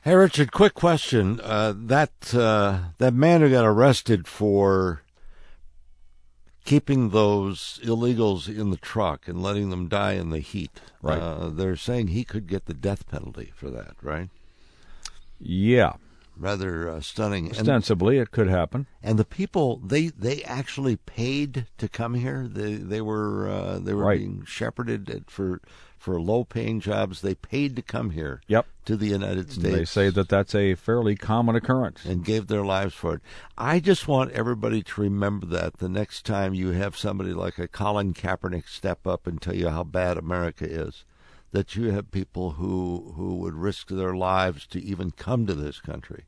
Hey, Richard, quick question. That man who got arrested for keeping those illegals in the truck and letting them die in the heat, Right. they're saying he could get the death penalty for that, right? Yeah. Rather stunning. Ostensibly, it could happen. And the people, they actually paid to come here. They were Right. being shepherded for low-paying jobs. They paid to come here. Yep. To the United States. They say that that's a fairly common occurrence. And gave their lives for it. I just want everybody to remember that the next time you have somebody like a Colin Kaepernick step up and tell you how bad America is, that you have people who would risk their lives to even come to this country.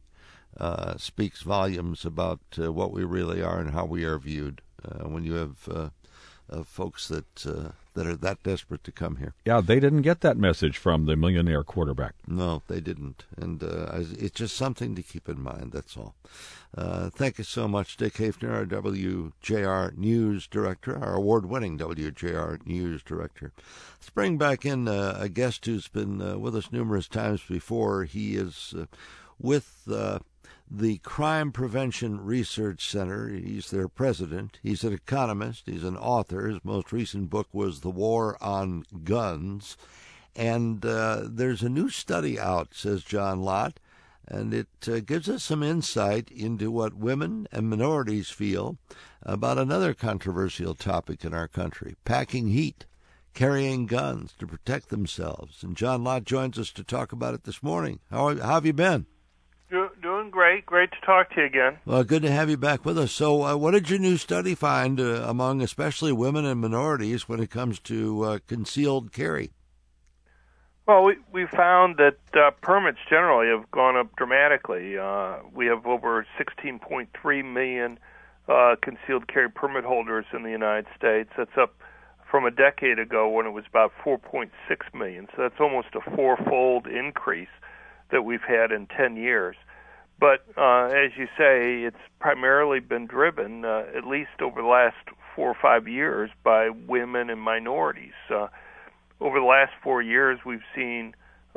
Speaks volumes about what we really are and how we are viewed when you have folks that are that desperate to come here. Yeah, they didn't get that message from the millionaire quarterback. No, they didn't. And it's just something to keep in mind, that's all. Thank you so much, Dick Hafner, our WJR News Director, our award-winning WJR News Director. Let's bring back in a guest who's been with us numerous times before. He is with the Crime Prevention Research Center. He's their president. He's an economist. He's an author. His most recent book was The War on Guns. And there's a new study out, says John Lott, and it gives us some insight into what women and minorities feel about another controversial topic in our country, packing heat, carrying guns to protect themselves. And John Lott joins us to talk about it this morning. How have you been? Doing great. Great to talk to you again. Well, good to have you back with us. So what did your new study find among especially women and minorities when it comes to concealed carry? Well, we found that permits generally have gone up dramatically. We have over 16.3 million concealed carry permit holders in the United States. That's up from a decade ago when it was about 4.6 million. So that's almost a fourfold increase that we've had in 10 years. But as you say, it's primarily been driven, at least over the last 4 or 5 years, by women and minorities. Over the last 4 years, we've seen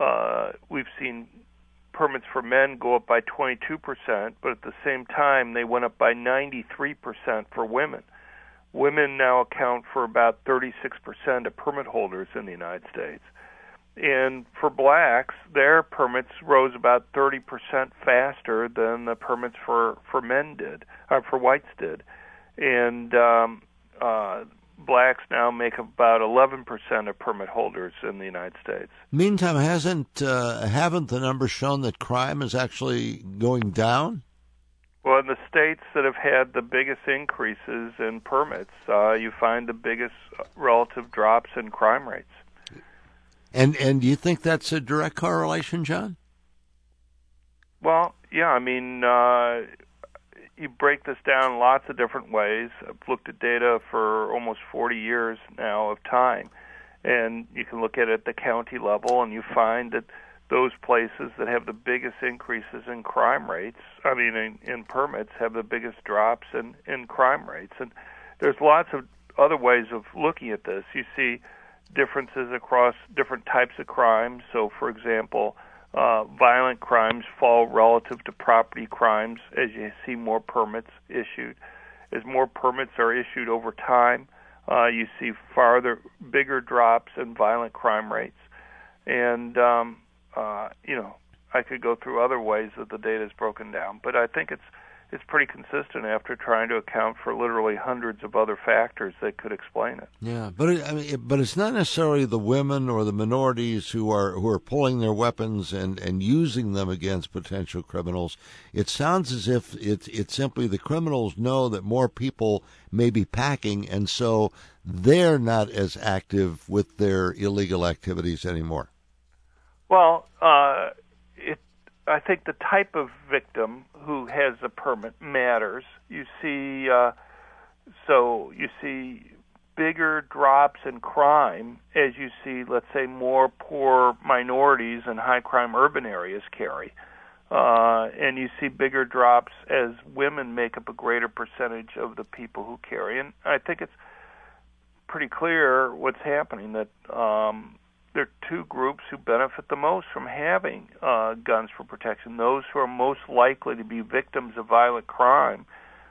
permits for men go up by 22%, but at the same time, they went up by 93% for women. Women now account for about 36% of permit holders in the United States. And for blacks, their permits rose about 30% faster than the permits for men did, or for whites did. And blacks now make about 11% of permit holders in the United States. Meantime, haven't the numbers shown that crime is actually going down? Well, in the states that have had the biggest increases in permits, you find the biggest relative drops in crime rates. And do you think that's a direct correlation, John? Well, yeah, I mean, you break this down lots of different ways. I've looked at data for almost 40 years now of time, and you can look at it at the county level, and you find that those places that have the biggest increases in crime rates, in permits, have the biggest drops in crime rates. And there's lots of other ways of looking at this. You see differences across different types of crimes. So, for example, violent crimes fall relative to property crimes as you see more permits issued. As more permits are issued over time, you see bigger drops in violent crime rates. And, I could go through other ways that the data is broken down, but I think it's pretty consistent after trying to account for literally hundreds of other factors that could explain it. Yeah, but it's not necessarily the women or the minorities who are pulling their weapons and using them against potential criminals. It sounds as if it's simply the criminals know that more people may be packing, and so they're not as active with their illegal activities anymore. Well, I think the type of victim who has a permit matters. You see, bigger drops in crime as you see, let's say, more poor minorities in high crime urban areas carry, and you see bigger drops as women make up a greater percentage of the people who carry. And I think it's pretty clear what's happening, that there are two groups who benefit the most from having guns for protection. Those who are most likely to be victims of violent crime.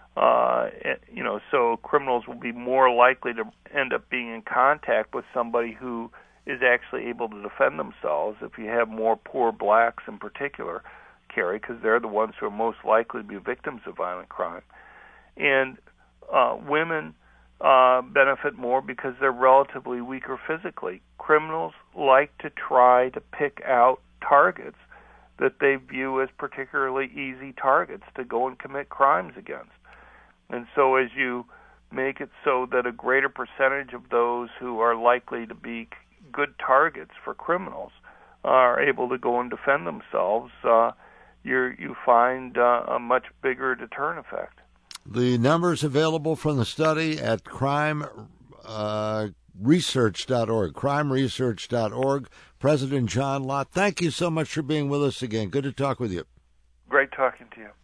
So criminals will be more likely to end up being in contact with somebody who is actually able to defend themselves. If you have more poor blacks in particular carry, because they're the ones who are most likely to be victims of violent crime. And women benefit more because they're relatively weaker physically. Criminals like to try to pick out targets that they view as particularly easy targets to go and commit crimes against. And so as you make it so that a greater percentage of those who are likely to be good targets for criminals are able to go and defend themselves, you find a much bigger deterrent effect. The numbers available from the study at crimeresearch.org, crimeresearch.org. President John Lott, thank you so much for being with us again. Good to talk with you. Great talking to you.